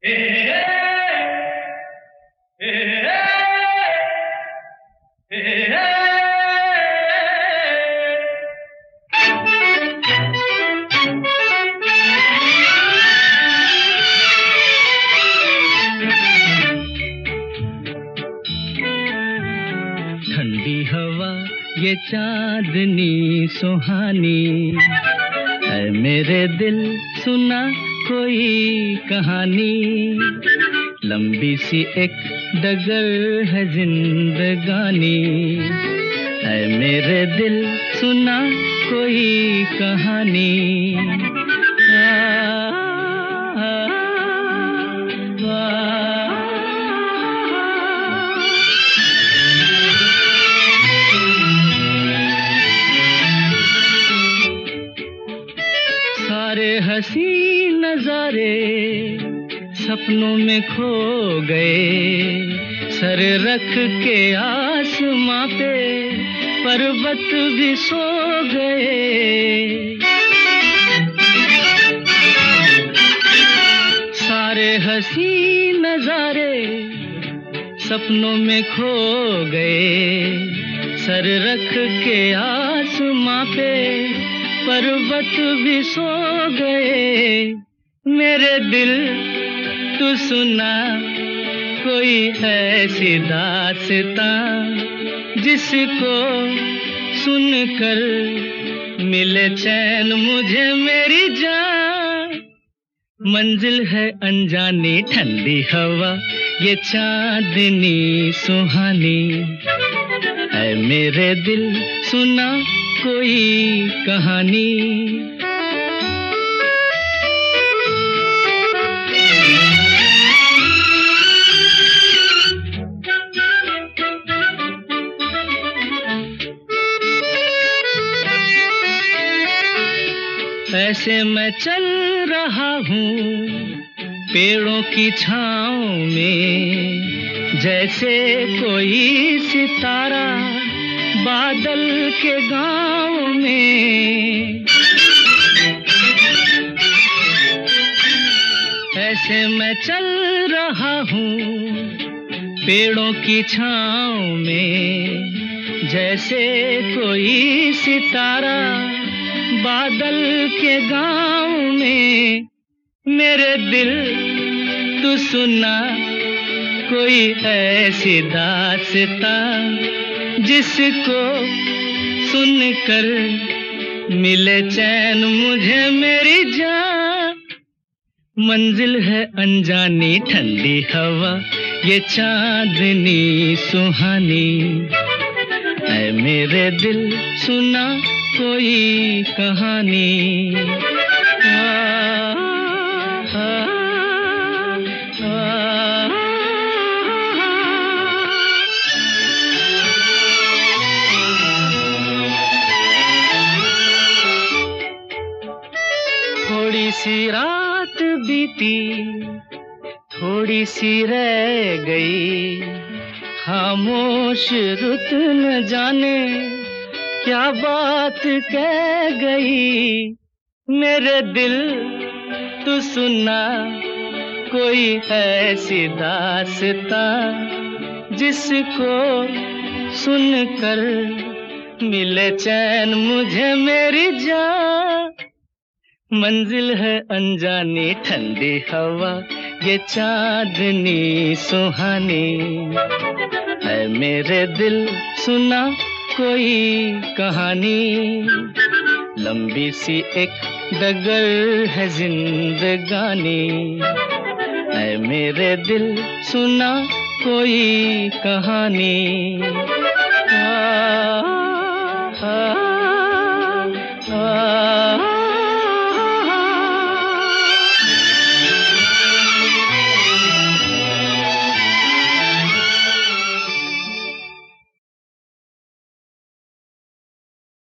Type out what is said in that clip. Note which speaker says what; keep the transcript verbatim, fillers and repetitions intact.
Speaker 1: ठंडी हवा ये चांदनी सुहानी है, मेरे दिल सुना कोई कहानी। लंबी सी एक डगर है जिंदगानी है, मेरे दिल सुना कोई कहानी। आ, आ, आ, आ, सारे हंसी नजारे सपनों में खो गए, सर रख के आसमां पे पर्वत भी सो गए। सारे हंसी नजारे सपनों में खो गए, सर रख के आसमां पे पर्वत भी सो गए। मेरे दिल तू सुना कोई ऐसी दास्तां, जिसको सुनकर मिले चैन मुझे मेरी जान। मंजिल है अनजानी ठंडी हवा ये चांदनी सुहानी है, मेरे दिल सुना कोई कहानी। ऐसे मैं चल रहा हूँ पेड़ों की छाँव में, जैसे कोई सितारा बादल के गाँव में। ऐसे मैं चल रहा हूँ पेड़ों की छाँव में, जैसे कोई सितारा बादल के गाँव में। मेरे दिल तू सुना कोई ऐसी दास्तां, जिसको सुनकर मिले चैन मुझे मेरी जान। मंजिल है अनजानी ठंडी हवा ये चांदनी सुहानी है, मेरे दिल सुना कोई कहानी। आ, आ, आ, आ, थोड़ी सी रात बीती थोड़ी सी रह गई, खामोश रुत न जाने क्या बात कह गई। मेरे दिल तू सुना कोई ऐसी दास्तां, जिसको सुनकर मिले चैन मुझे मेरी जान। मंजिल है अनजानी ठंडी हवा ये चांदनी सुहानी है, मेरे दिल सुना कोई कहानी। लंबी सी एक डगर है जिंदगानी है, मेरे दिल सुना कोई कहानी। आ,